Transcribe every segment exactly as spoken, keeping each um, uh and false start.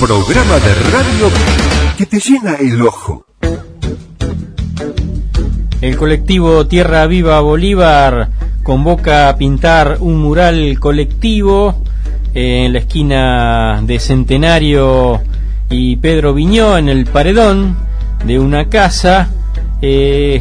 programa de radio que te llena el ojo. El colectivo Tierra Viva Bolívar convoca a pintar un mural colectivo en la esquina de Centenario y Pedro Viñó, en el paredón de una casa, eh,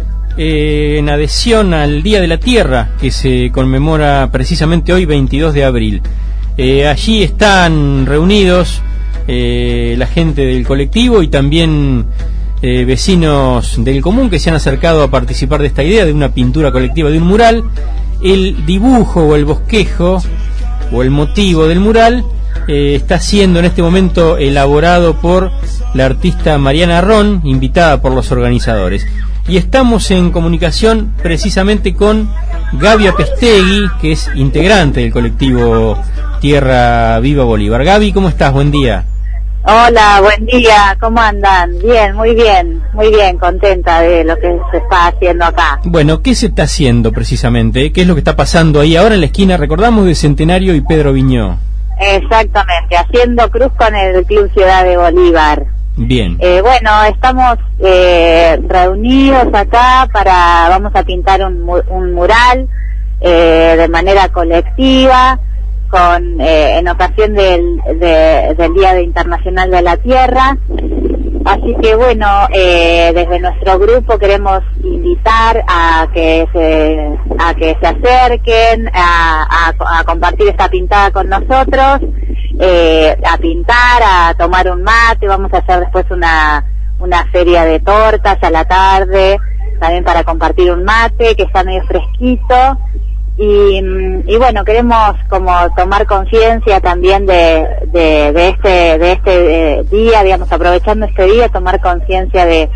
eh, en adhesión al Día de la Tierra, que se conmemora precisamente hoy, veintidós de abril. Eh, allí están reunidos eh, la gente del colectivo y también Eh, vecinos del común que se han acercado a participar de esta idea de una pintura colectiva, de un mural. El dibujo o el bosquejo o el motivo del mural eh, está siendo en este momento elaborado por la artista Mariana Ron, invitada por los organizadores. Y estamos en comunicación precisamente con Gaby Apestegui, que es integrante del colectivo Tierra Viva Bolívar. Gaby, ¿cómo estás? Buen día. Hola, buen día, ¿cómo andan? Bien, muy bien, muy bien, contenta de lo que se está haciendo acá. Bueno, ¿qué se está haciendo precisamente? ¿Qué es lo que está pasando ahí ahora en la esquina, recordamos, de Centenario y Pedro Viñó? Exactamente, haciendo cruz con el Club Ciudad de Bolívar. Bien. Eh, bueno, estamos eh, reunidos acá para, vamos a pintar un, un mural eh, de manera colectiva, con eh, en ocasión del, de, del Día Internacional de la Tierra. Así que bueno, eh, desde nuestro grupo queremos invitar a que se a que se acerquen a, a, a compartir esta pintada con nosotros, eh, a pintar, a tomar un mate. Vamos a hacer después una una feria de tortas a la tarde, también para compartir un mate que está medio fresquito. Y, y bueno, queremos como tomar conciencia también de, de, de este de este eh, día, digamos, aprovechando este día, tomar conciencia de,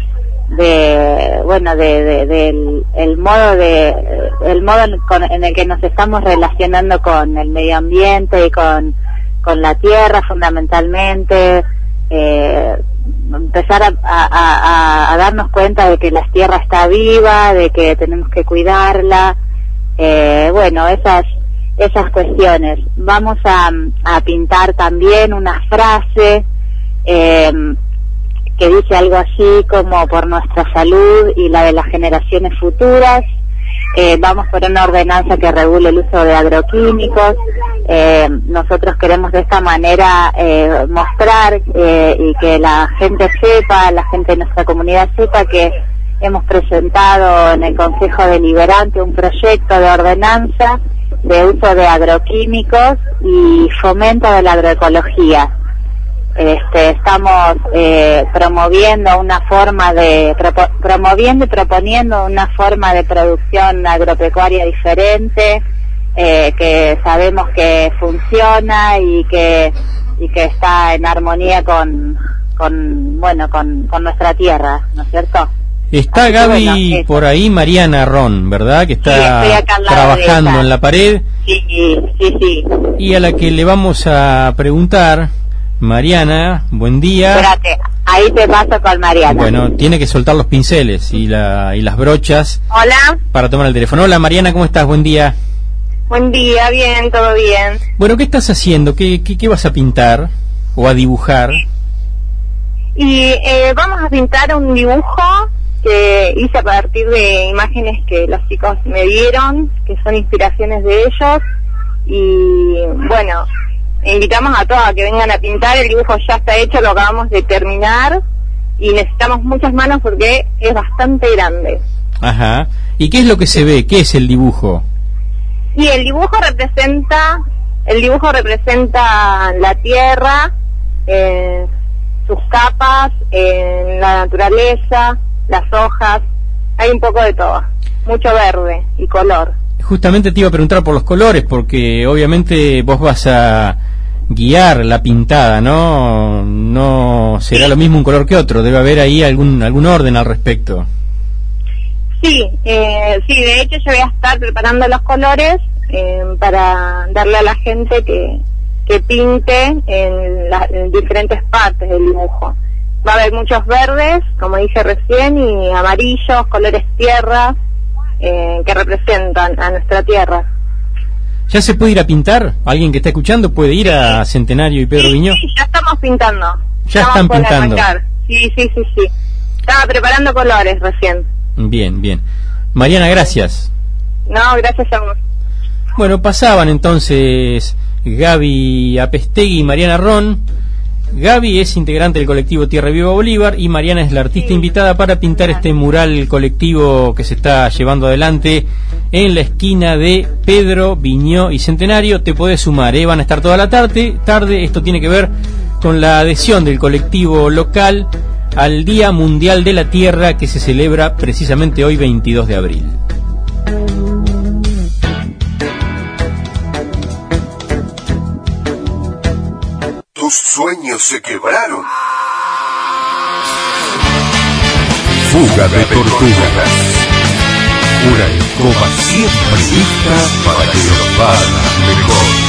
de bueno de, de del el modo de el modo en, con, en el que nos estamos relacionando con el medio ambiente y con con la tierra, fundamentalmente. Eh, empezar a, a, a, a darnos cuenta de que la tierra está viva, de que tenemos que cuidarla. Eh, bueno, esas esas cuestiones. Vamos a, a pintar también una frase eh, que dice algo así como: por nuestra salud y la de las generaciones futuras. Eh, vamos por una ordenanza que regule el uso de agroquímicos. Eh, nosotros queremos de esta manera eh, mostrar eh, y que la gente sepa, la gente de nuestra comunidad sepa que hemos presentado en el Consejo Deliberante un proyecto de ordenanza de uso de agroquímicos y fomento de la agroecología. Este, estamos eh, promoviendo una forma de propo, promoviendo y proponiendo una forma de producción agropecuaria diferente, eh, que sabemos que funciona y que y que está en armonía con con bueno con con nuestra tierra, ¿no es cierto? Está Así Gaby que, bueno, por ahí, Mariana Ron, ¿verdad? Que está sí, trabajando en la pared. Sí, sí, sí. Y a la que le vamos a preguntar, Mariana, buen día. Espérate, ahí te paso con Mariana. Bueno, tiene que soltar los pinceles y la y las brochas. Hola. Para tomar el teléfono. Hola, Mariana, ¿cómo estás? Buen día. Buen día, bien, todo bien. Bueno, ¿qué estás haciendo? ¿Qué, qué, qué vas a pintar o a dibujar? Y eh, vamos a pintar un dibujo que hice a partir de imágenes que los chicos me dieron, que son inspiraciones de ellos. Y bueno, invitamos a todos a que vengan a pintar. El dibujo ya está hecho, lo acabamos de terminar y necesitamos muchas manos porque es bastante grande. Ajá. ¿Y qué es lo que se ve? ¿Qué es el dibujo? Y el dibujo representa, el dibujo representa la tierra, eh, sus capas, eh, la naturaleza, las hojas, hay un poco de todo, mucho verde y color. Justamente te iba a preguntar por los colores, porque obviamente vos vas a guiar la pintada, ¿no? No será lo mismo un color que otro, debe haber ahí algún algún orden al respecto. Sí, eh, sí, de hecho yo voy a estar preparando los colores eh, para darle a la gente que, que pinte en, la, en diferentes partes del dibujo. Va a haber muchos verdes, como dije recién, y amarillos, colores tierra, eh, que representan a nuestra tierra. ¿Ya se puede ir a pintar? ¿Alguien que está escuchando puede ir a Centenario y Pedro sí, Viñó? Sí, ya estamos pintando. Ya estamos están por pintando. arrancar. Sí, sí, sí, sí. Estaba preparando colores recién. Bien, bien. Mariana, gracias. No, gracias a vos. Bueno, pasaban entonces Gaby Apestegui y Mariana Ron. Gaby es integrante del colectivo Tierra Viva Bolívar y Mariana es la artista Sí. invitada para pintar este mural colectivo que se está llevando adelante en la esquina de Pedro Viñó y Centenario. Te podés sumar, ¿eh? Van a estar toda la tarde. tarde. Esto tiene que ver con la adhesión del colectivo local al Día Mundial de la Tierra, que se celebra precisamente hoy, veintidós de abril. Tus sueños se quebraron. Fuga de tortugas. Una escoba siempre lista para que los hagas mejor.